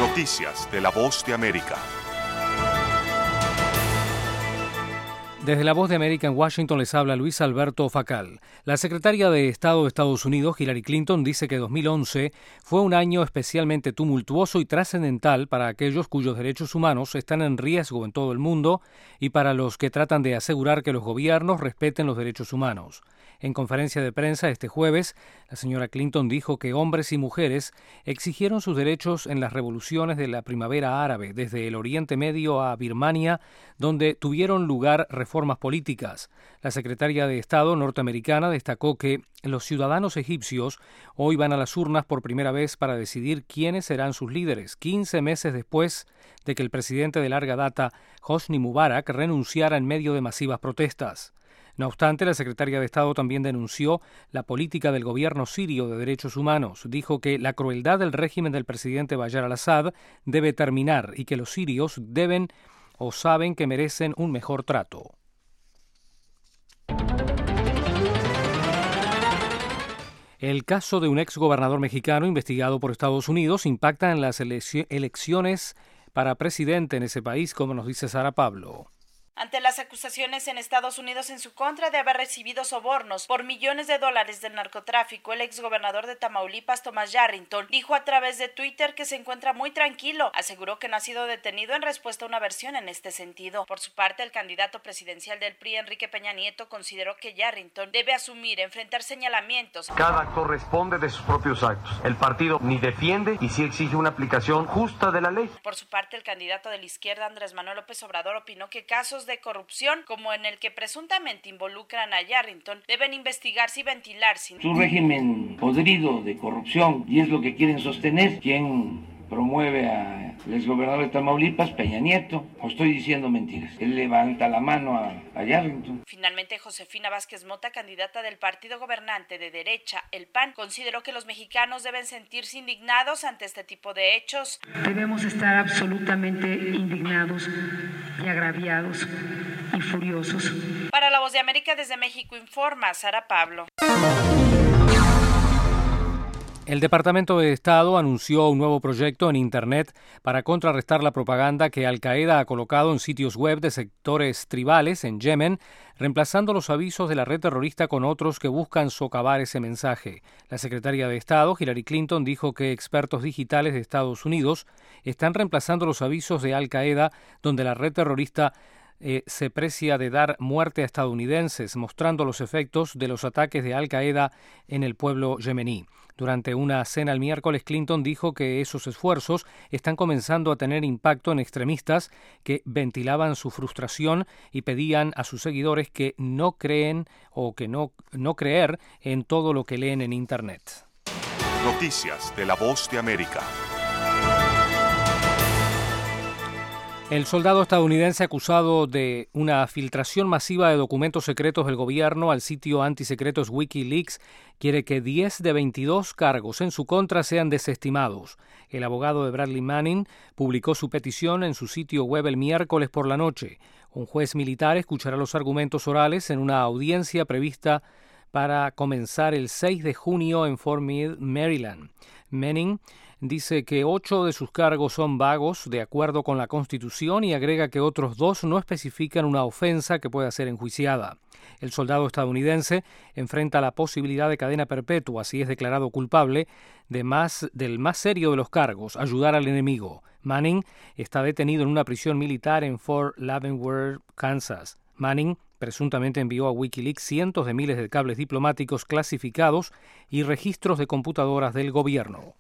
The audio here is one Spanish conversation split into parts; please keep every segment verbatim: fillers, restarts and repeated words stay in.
Noticias de La Voz de América. Desde La Voz de América en Washington les habla Luis Alberto Facal. La secretaria de Estado de Estados Unidos, Hillary Clinton, dice que dos mil once fue un año especialmente tumultuoso y trascendental para aquellos cuyos derechos humanos están en riesgo en todo el mundo y para los que tratan de asegurar que los gobiernos respeten los derechos humanos. En conferencia de prensa este jueves, la señora Clinton dijo que hombres y mujeres exigieron sus derechos en las revoluciones de la primavera árabe, desde el Oriente Medio a Birmania, donde tuvieron lugar reformas políticas. La secretaria de Estado norteamericana destacó que los ciudadanos egipcios hoy van a las urnas por primera vez para decidir quiénes serán sus líderes, quince meses después de que el presidente de larga data, Hosni Mubarak, renunciara en medio de masivas protestas. No obstante, la secretaria de Estado también denunció la política del gobierno sirio de derechos humanos. Dijo que la crueldad del régimen del presidente Bashar al-Assad debe terminar y que los sirios deben o saben que merecen un mejor trato. El caso de un exgobernador mexicano investigado por Estados Unidos impacta en las elec- elecciones para presidente en ese país, como nos dice Sara Pablo. Ante las acusaciones en Estados Unidos en su contra de haber recibido sobornos por millones de dólares del narcotráfico, el exgobernador de Tamaulipas, Thomas Yarrington, dijo a través de Twitter que se encuentra muy tranquilo. Aseguró que no ha sido detenido en respuesta a una versión en este sentido. Por su parte, el candidato presidencial del P R I, Enrique Peña Nieto, consideró que Yarrington debe asumir, enfrentar señalamientos. Cada actor responde de sus propios actos. El partido ni defiende y sí exige una aplicación justa de la ley. Por su parte, el candidato de la izquierda, Andrés Manuel López Obrador, opinó que casos de corrupción, como en el que presuntamente involucran a Yarrington, deben investigarse y ventilarse. Es un régimen podrido de corrupción y es lo que quieren sostener. ¿Quién promueve al exgobernador de Tamaulipas? Peña Nieto. ¿O estoy diciendo mentiras? Él levanta la mano a, a Yarrington. Finalmente, Josefina Vázquez Mota, candidata del partido gobernante de derecha, el P A N, consideró que los mexicanos deben sentirse indignados ante este tipo de hechos. Debemos estar absolutamente indignados y agraviados y furiosos. Para La Voz de América, desde México informa Sara Pablo. El Departamento de Estado anunció un nuevo proyecto en Internet para contrarrestar la propaganda que Al-Qaeda ha colocado en sitios web de sectores tribales en Yemen, reemplazando los avisos de la red terrorista con otros que buscan socavar ese mensaje. La secretaria de Estado, Hillary Clinton, dijo que expertos digitales de Estados Unidos están reemplazando los avisos de Al-Qaeda, donde la red terrorista Eh, se precia de dar muerte a estadounidenses, mostrando los efectos de los ataques de Al-Qaeda en el pueblo yemení. Durante una cena el miércoles, Clinton dijo que esos esfuerzos están comenzando a tener impacto en extremistas que ventilaban su frustración y pedían a sus seguidores que no creen o que no, no creer en todo lo que leen en Internet. Noticias de La Voz de América. El soldado estadounidense acusado de una filtración masiva de documentos secretos del gobierno al sitio antisecretos Wikileaks quiere que diez de veintidós cargos en su contra sean desestimados. El abogado de Bradley Manning publicó su petición en su sitio web el miércoles por la noche. Un juez militar escuchará los argumentos orales en una audiencia prevista para comenzar el seis de junio en Fort Meade, Maryland. Manning dice que ocho de sus cargos son vagos, de acuerdo con la Constitución, y agrega que otros dos no especifican una ofensa que pueda ser enjuiciada. El soldado estadounidense enfrenta la posibilidad de cadena perpetua si es declarado culpable de más, del más serio de los cargos, ayudar al enemigo. Manning está detenido en una prisión militar en Fort Leavenworth, Kansas. Manning presuntamente envió a Wikileaks cientos de miles de cables diplomáticos clasificados y registros de computadoras del gobierno.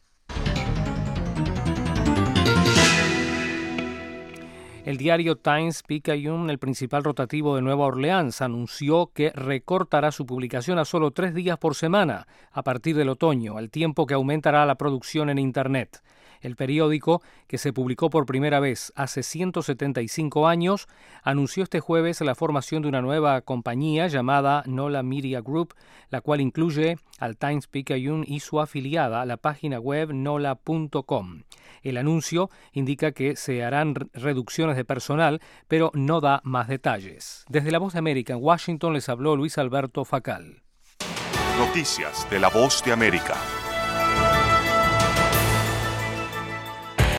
El diario Times-Picayune, el principal rotativo de Nueva Orleans, anunció que recortará su publicación a solo tres días por semana a partir del otoño, al tiempo que aumentará la producción en Internet. El periódico, que se publicó por primera vez hace ciento setenta y cinco años, anunció este jueves la formación de una nueva compañía llamada Nola Media Group, la cual incluye al Times-Picayune y su afiliada, la página web nola punto com. El anuncio indica que se harán reducciones de personal, pero no da más detalles. Desde La Voz de América en Washington les habló Luis Alberto Facal. Noticias de La Voz de América.